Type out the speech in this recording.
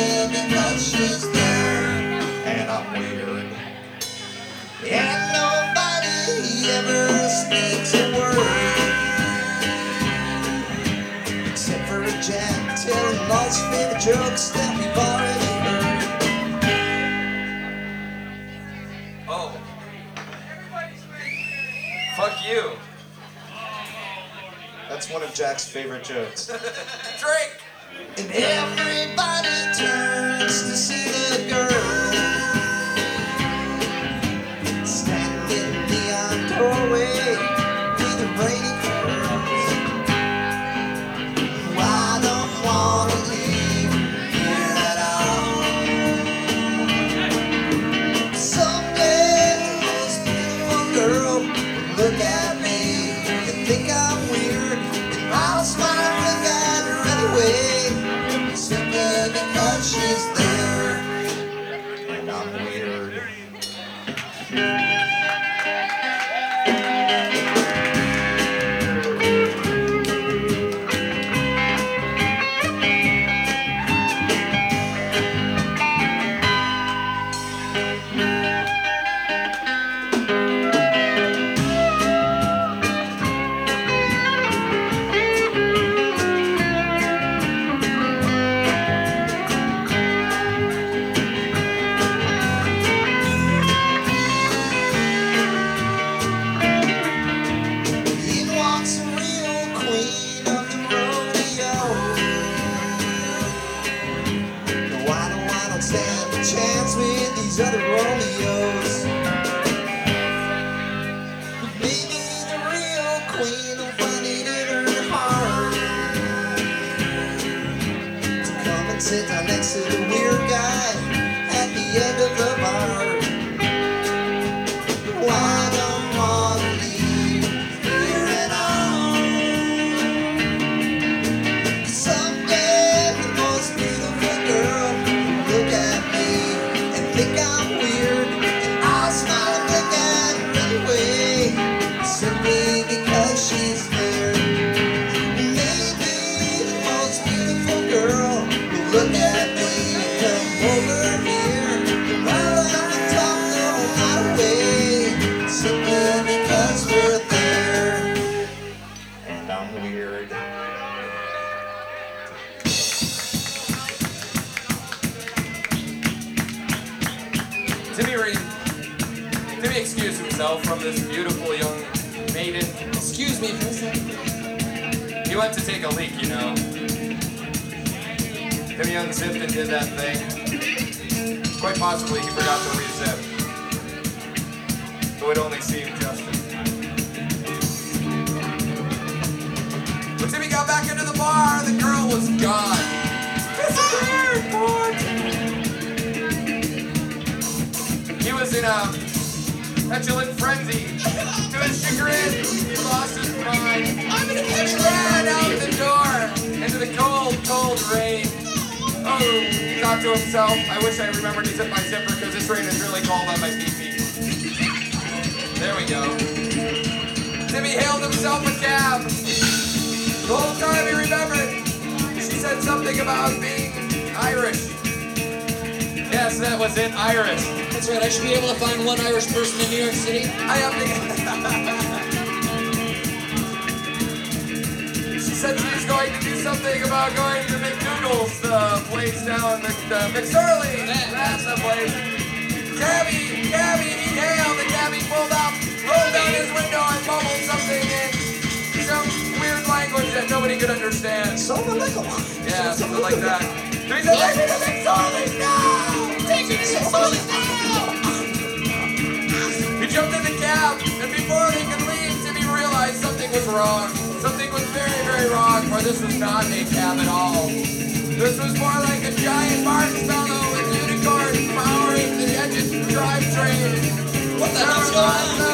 simply because she's there. And I'm weird. And nobody ever speaks a word except for a Jack telling all his favorite jokes that we've already heard. Oh. Fuck you. That's one of Jack's favorite jokes. Drink! And everybody turns to see the girl standing in the neon doorway with a brainy curls. Oh, I don't wanna leave here at all. Someday the most beautiful girl will look at me and think I'm weird, and I'll smile and look at her anyway, simply because she's there, and I'm weird. In walks a real queen of the rodeo. No, I don't stand a chance with these other Romeos. But maybe the real queen will find it in her heart to come and sit down next to the weird guy at the end of the bar. Oh, I don't wanna leave here at all. Someday the most beautiful girl will look at me and think I'm weird, and I'll smile and look at her anyway, simply because she's there. Maybe the most beautiful girl will look at me and come over here and while I talk the whole night away, simply because we're there, and I'm weird. Timmy excused himself from this beautiful young maiden. Excuse me for a second. He went to take a leak, you know. Timmy unzipped and did that thing. Quite possibly he forgot to re-zip. So it only seemed justice. When Timmy got back into the bar, the girl was gone. Disappeared, poor Timmy. He was in a petulant frenzy. To his chagrin, he lost his mind. He ran out the door into the cold, cold rain. Oh, he thought to himself, I wish I remembered to zip my zipper because this rain is really cold on my pee-pee. There we go. Timmy hailed himself a cab. The whole time he remembered, she said something about being Irish. Yes, that was it, Irish. That's right, I should be able to find one Irish person in New York City. I have to. She said she was going to do something about going to McDougal's, the place down the McSorley. That's the place. Cabby, he hailed. The cabby pulled up, rolled down his window, and mumbled something in some weird language that nobody could understand. Yeah, something like that. So he said, "Take me to McSorley's now! Take me to McSorley's now!" He jumped in the cab, and before they could leave, Timmy realized something was wrong. Something was very, very wrong, for this was not a cab at all. This was more like a giant marshmallow with unicorns powering the engine drivetrain. What the hell's going on?